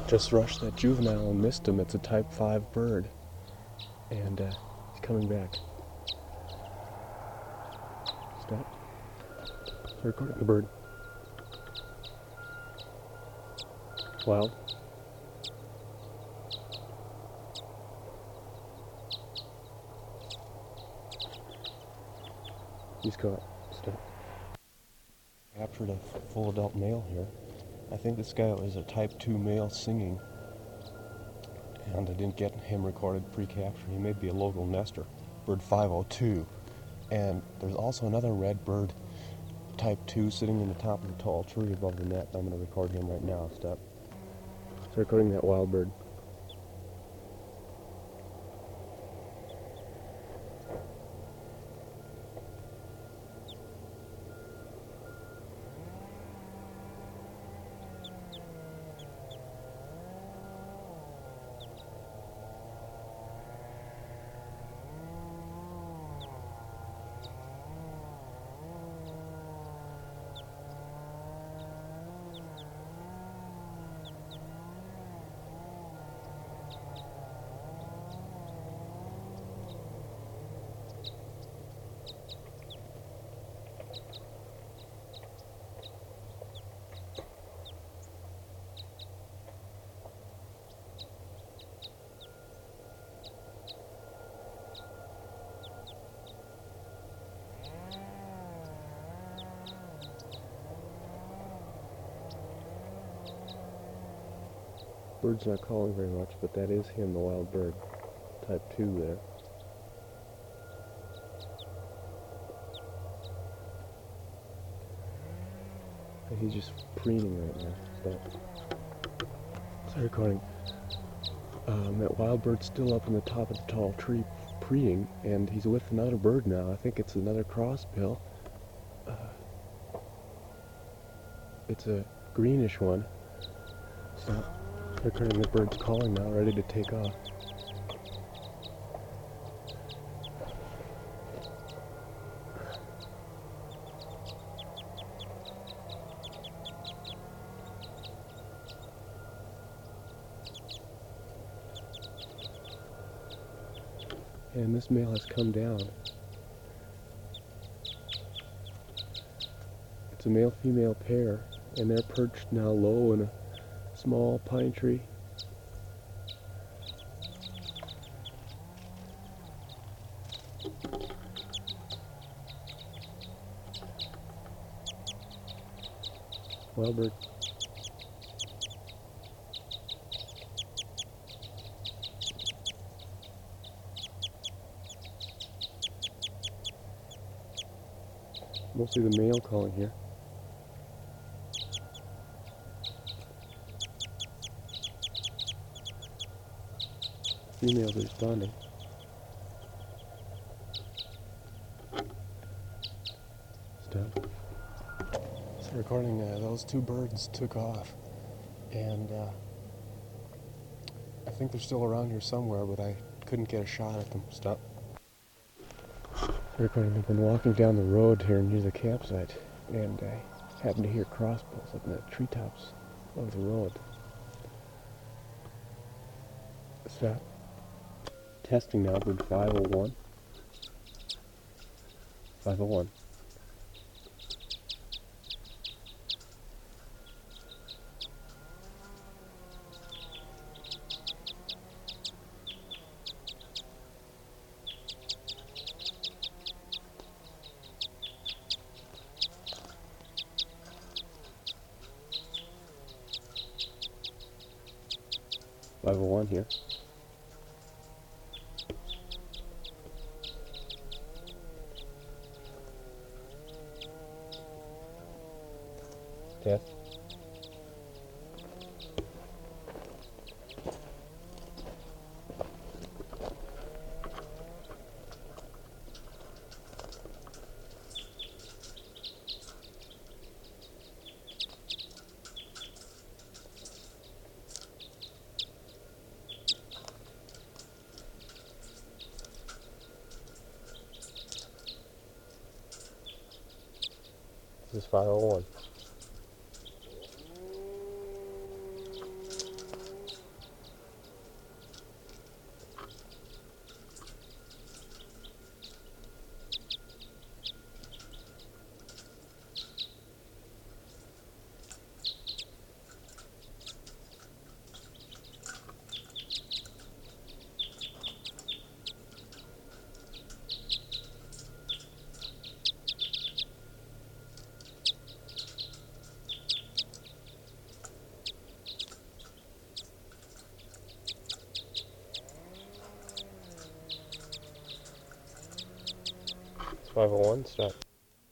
Just rushed that juvenile and missed him. It's a type 5 bird. And he's coming back. Stop. Start recording the bird. Wild. He's caught. Stop. Captured a full adult male here. I think this guy was a type 2 male singing, and I didn't get him recorded pre-capture. He may be a local nester, bird 502. And there's also another red bird, type 2, sitting in the top of the tall tree above the net. I'm going to record him right now. Stop. Start recording that wild bird. Bird's not calling very much, but that is him, the wild bird. Type 2 there. And he's just preening right now. Stop. Start recording. That wild bird's still up in the top of the tall tree preening, and he's with another bird now. I think it's another crossbill. It's a greenish one. Stop. Recording the bird's calling now, ready to take off. And this male has come down. It's a male-female pair, and they're perched now low in a small pine tree. Wild bird. Mostly the male calling here. Females are responding. Stop. So recording, those two birds took off, and I think they're still around here somewhere, but I couldn't get a shot at them. Stop. Recording, I've been walking down the road here near the campsite, and I happened to hear crossbills up in the treetops of the road. Stop. Testing now, bird 501. 501. Here. Test. This is 501. 501, start.